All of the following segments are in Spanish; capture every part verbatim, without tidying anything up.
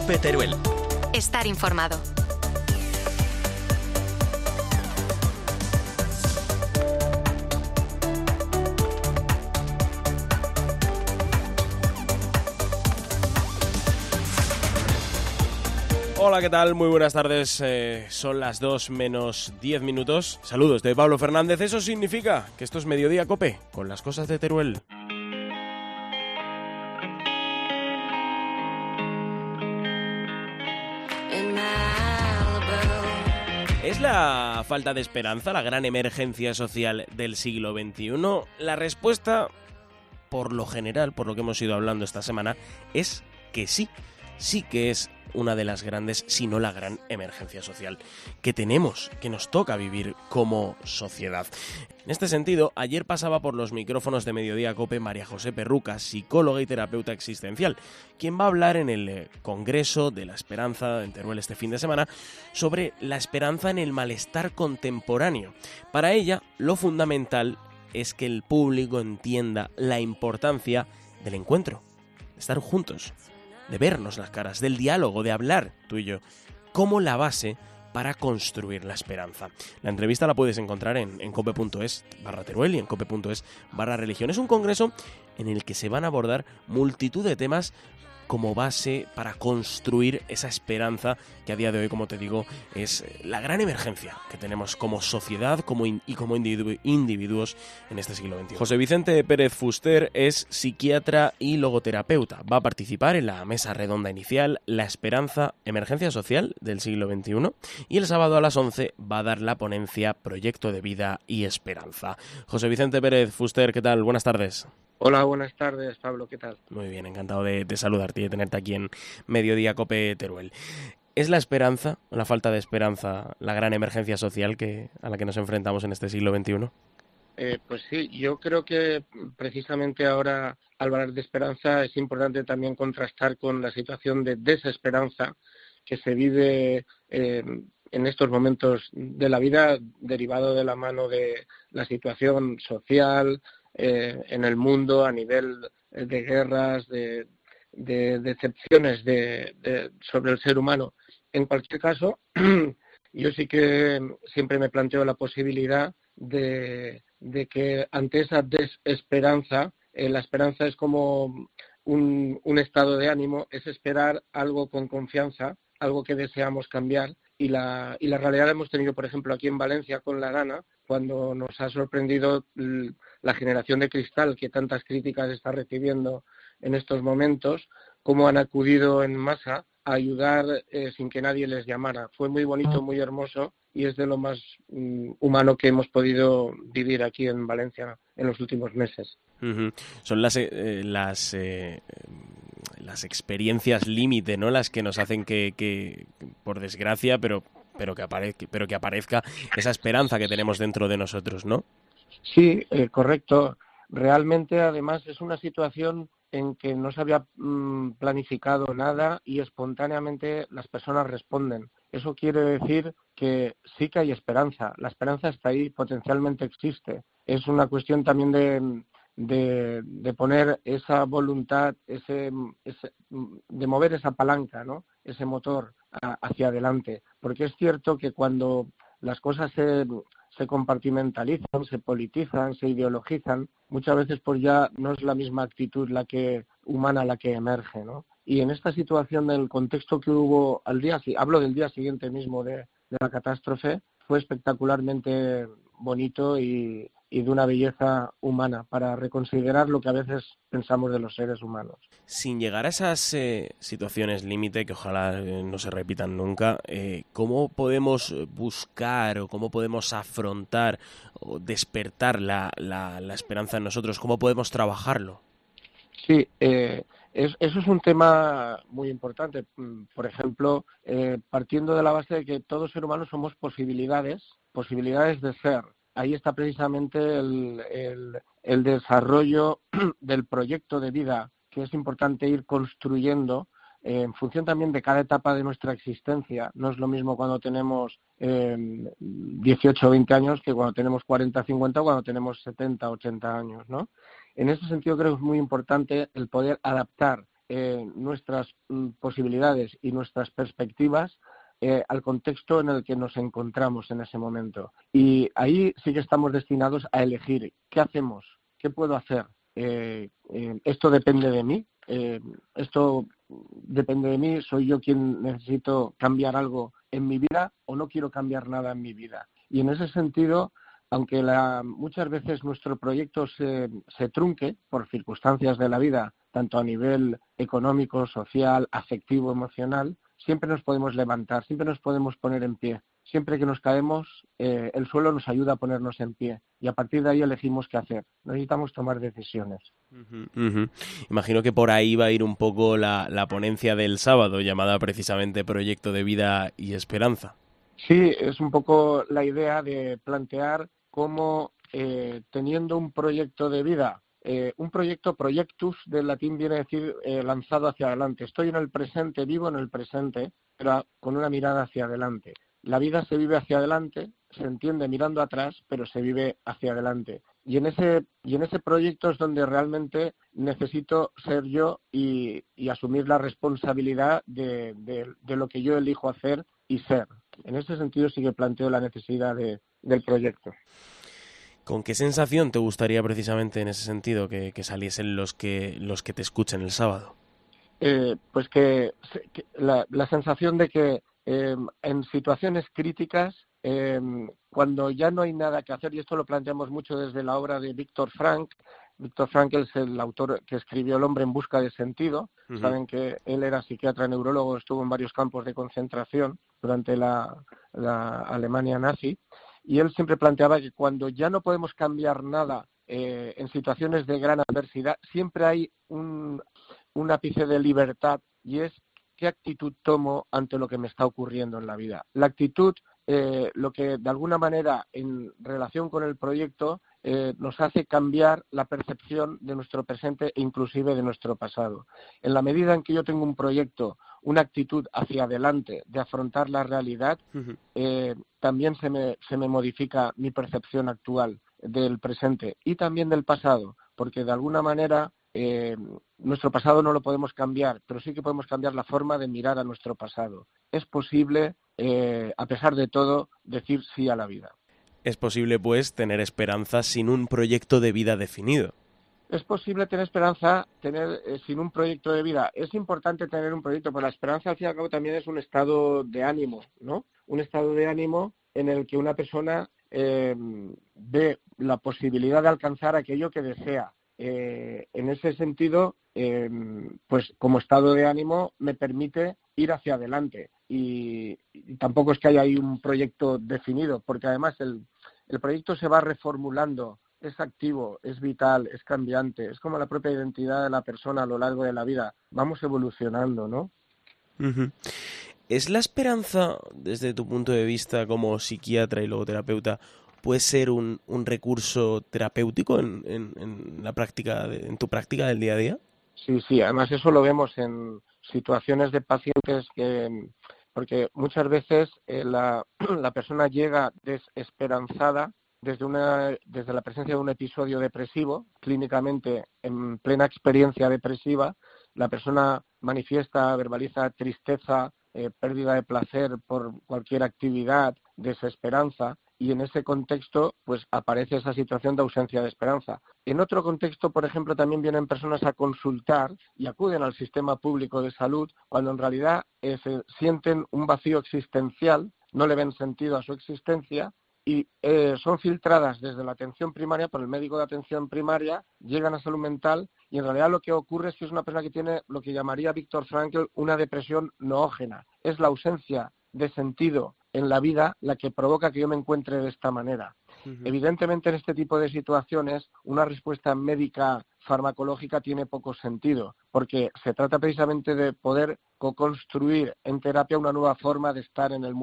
COPE Teruel. Estar informado. Hola, ¿qué tal? Muy buenas tardes. Eh, son las dos menos diez minutos. Saludos de Pablo Fernández. Eso significa que esto es Mediodía COPE, con las cosas de Teruel. ¿Es la falta de esperanza la gran emergencia social del siglo veintiuno? La respuesta, por lo general, por lo que hemos ido hablando esta semana, es que sí. Sí que es una de las grandes, si no la gran emergencia social que tenemos, que nos toca vivir como sociedad. En este sentido, ayer pasaba por los micrófonos de Mediodía COPE María José Perruca, psicóloga y terapeuta existencial, quien va a hablar en el Congreso de la Esperanza en Teruel este fin de semana sobre la esperanza en el malestar contemporáneo. Para ella, lo fundamental es que el público entienda la importancia del encuentro, de estar juntos, de vernos las caras, del diálogo, de hablar tú y yo, como la base para construir la esperanza. La entrevista la puedes encontrar en, en cope.es barra Teruel y en cope.es barra religión. Es un congreso en el que se van a abordar multitud de temas como base para construir esa esperanza que a día de hoy, como te digo, es la gran emergencia que tenemos como sociedad como in- y como individu- individuos en este siglo veintiuno. José Vicente Pérez Fuster es psiquiatra y logoterapeuta. Va a participar en la mesa redonda inicial La Esperanza, Emergencia Social del siglo veintiuno, y el sábado a las once va a dar la ponencia Proyecto de Vida y Esperanza. José Vicente Pérez Fuster, ¿qué tal? Buenas tardes. Hola, buenas tardes, Pablo, ¿qué tal? Muy bien, encantado de, de saludarte y de tenerte aquí en Mediodía COPE Teruel. ¿Es la esperanza, la falta de esperanza, la gran emergencia social que, a la que nos enfrentamos en este siglo veintiuno? Eh, pues sí, yo creo que precisamente ahora, al hablar de esperanza, es importante también contrastar con la situación de desesperanza que se vive eh, en estos momentos de la vida, derivado de la mano de la situación social, Eh, en el mundo a nivel de guerras, de, de decepciones de, de, sobre el ser humano. En cualquier caso, yo sí que siempre me planteo la posibilidad de, de que ante esa desesperanza, eh, la esperanza es como un, un estado de ánimo, es esperar algo con confianza, algo que deseamos cambiar. Y la, y la realidad la hemos tenido, por ejemplo, aquí en Valencia con la Dana, cuando nos ha sorprendido la generación de cristal que tantas críticas está recibiendo en estos momentos, cómo han acudido en masa a ayudar eh, sin que nadie les llamara. Fue muy bonito, muy hermoso y es de lo más mm, humano que hemos podido vivir aquí en Valencia en los últimos meses. Uh-huh. Son las, eh, las, eh, las experiencias límite, ¿no? Las que nos hacen que, que por desgracia, pero pero que aparezca, pero que aparezca esa esperanza que tenemos dentro de nosotros, ¿no? Sí, eh, correcto. Realmente, además, es una situación en que no se había mmm, planificado nada y espontáneamente las personas responden. Eso quiere decir que sí que hay esperanza. La esperanza está ahí, potencialmente existe. Es una cuestión también de, de, de poner esa voluntad, ese, ese, de mover esa palanca, ¿no? Ese motor a, hacia adelante. Porque es cierto que cuando las cosas se, se compartimentalizan, se politizan, se ideologizan, muchas veces pues ya no es la misma actitud la que humana la que emerge, ¿no? Y en esta situación del contexto que hubo al día, hablo del día siguiente mismo de, de la catástrofe, fue espectacularmente bonito y, y de una belleza humana para reconsiderar lo que a veces pensamos de los seres humanos. Sin llegar a esas eh, situaciones límite, que ojalá eh, no se repitan nunca, eh, ¿cómo podemos buscar o cómo podemos afrontar o despertar la, la, la esperanza en nosotros? ¿Cómo podemos trabajarlo? Sí, eh, es, eso es un tema muy importante. Por ejemplo, eh, partiendo de la base de que todo ser humano somos posibilidades, posibilidades de ser. Ahí está precisamente el, el, el desarrollo del proyecto de vida, que es importante ir construyendo eh, en función también de cada etapa de nuestra existencia. No es lo mismo cuando tenemos eh, dieciocho o veinte años que cuando tenemos cuarenta, cincuenta o cuando tenemos setenta, ochenta años, ¿no? En ese sentido creo que es muy importante el poder adaptar eh, nuestras mm, posibilidades y nuestras perspectivas eh, al contexto en el que nos encontramos en ese momento. Y ahí sí que estamos destinados a elegir qué hacemos, qué puedo hacer. Eh, eh, esto depende de mí, eh, esto depende de mí, soy yo quien necesito cambiar algo en mi vida o no quiero cambiar nada en mi vida. Y en ese sentido, aunque la, muchas veces nuestro proyecto se, se trunque por circunstancias de la vida, tanto a nivel económico, social, afectivo, emocional, siempre nos podemos levantar, siempre nos podemos poner en pie. Siempre que nos caemos, eh, el suelo nos ayuda a ponernos en pie y a partir de ahí elegimos qué hacer. Necesitamos tomar decisiones. Uh-huh, uh-huh. Imagino que por ahí va a ir un poco la, la ponencia del sábado, llamada precisamente Proyecto de Vida y Esperanza. Sí, es un poco la idea de plantear cómo eh, teniendo un proyecto de vida, eh, un proyecto, proyectus del latín viene a decir eh, lanzado hacia adelante. Estoy en el presente, vivo en el presente, pero con una mirada hacia adelante. La vida se vive hacia adelante, se entiende mirando atrás, pero se vive hacia adelante. Y en ese y en ese proyecto es donde realmente necesito ser yo y, y asumir la responsabilidad de, de, de lo que yo elijo hacer y ser. En ese sentido sí que planteo la necesidad de, del proyecto. ¿Con qué sensación te gustaría precisamente en ese sentido que, que saliesen los que los que te escuchen el sábado? Eh, pues que, que la, la sensación de que eh, en situaciones críticas, eh, cuando ya no hay nada que hacer, y esto lo planteamos mucho desde la obra de Viktor Frankl. Viktor Frankl es el autor que escribió El hombre en busca de sentido. Uh-huh. Saben que él era psiquiatra neurólogo, estuvo en varios campos de concentración durante la, la Alemania nazi, y él siempre planteaba que cuando ya no podemos cambiar nada eh, en situaciones de gran adversidad, siempre hay un, un ápice de libertad, y es qué actitud tomo ante lo que me está ocurriendo en la vida. La actitud, eh, lo que de alguna manera en relación con el proyecto eh, nos hace cambiar la percepción de nuestro presente e inclusive de nuestro pasado. En la medida en que yo tengo un proyecto, una actitud hacia adelante de afrontar la realidad, uh-huh. eh, también se me, se me modifica mi percepción actual del presente y también del pasado, porque de alguna manera Eh, nuestro pasado no lo podemos cambiar, pero sí que podemos cambiar la forma de mirar a nuestro pasado. Es posible, eh, a pesar de todo, decir sí a la vida. Es posible, pues, tener esperanza sin un proyecto de vida definido. Es posible tener esperanza tener eh, sin un proyecto de vida. Es importante tener un proyecto, pero la esperanza, al fin y al cabo, también es un estado de ánimo, ¿no? Un estado de ánimo en el que una persona eh, ve la posibilidad de alcanzar aquello que desea. Eh, en ese sentido, eh, pues como estado de ánimo me permite ir hacia adelante y, y tampoco es que haya ahí un proyecto definido, porque además el, el proyecto se va reformulando, es activo, es vital, es cambiante, es como la propia identidad de la persona a lo largo de la vida, vamos evolucionando, ¿no? Uh-huh. ¿Es la esperanza, desde tu punto de vista como psiquiatra y logoterapeuta, puede ser un, un recurso terapéutico en, en, en la práctica, de, en tu práctica del día a día? Sí, sí, además eso lo vemos en situaciones de pacientes que, porque muchas veces eh, la, la persona llega desesperanzada desde una, desde la presencia de un episodio depresivo, clínicamente en plena experiencia depresiva, la persona manifiesta, verbaliza tristeza, eh, pérdida de placer por cualquier actividad, desesperanza. Y en ese contexto, pues aparece esa situación de ausencia de esperanza. En otro contexto, por ejemplo, también vienen personas a consultar y acuden al sistema público de salud cuando en realidad eh, se sienten un vacío existencial, no le ven sentido a su existencia y eh, son filtradas desde la atención primaria por el médico de atención primaria, llegan a salud mental y en realidad lo que ocurre es que es una persona que tiene lo que llamaría Viktor Frankl una depresión noógena. Es la ausencia de sentido en la vida la que provoca que yo me encuentre de esta manera. Uh-huh. Evidentemente, en este tipo de situaciones, una respuesta médica farmacológica tiene poco sentido, porque se trata precisamente de poder co-construir en terapia una nueva forma de estar en el mundo.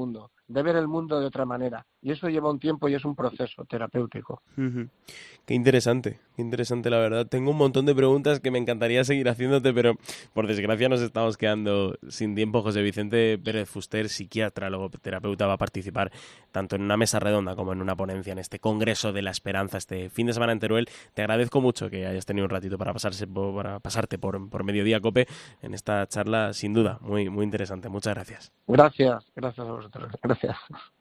de ver el mundo de otra manera. Y eso lleva un tiempo y es un proceso terapéutico. Uh-huh. Qué interesante, qué interesante la verdad. Tengo un montón de preguntas que me encantaría seguir haciéndote, pero por desgracia nos estamos quedando sin tiempo. José Vicente Pérez Fuster, psiquiatra, logoterapeuta, va a participar tanto en una mesa redonda como en una ponencia en este Congreso de la Esperanza este fin de semana en Teruel. Te agradezco mucho que hayas tenido un ratito para pasarse por, para pasarte por, por Mediodía Cope en esta charla, sin duda, muy, muy interesante. Muchas gracias. Gracias, gracias a vosotros. Gracias.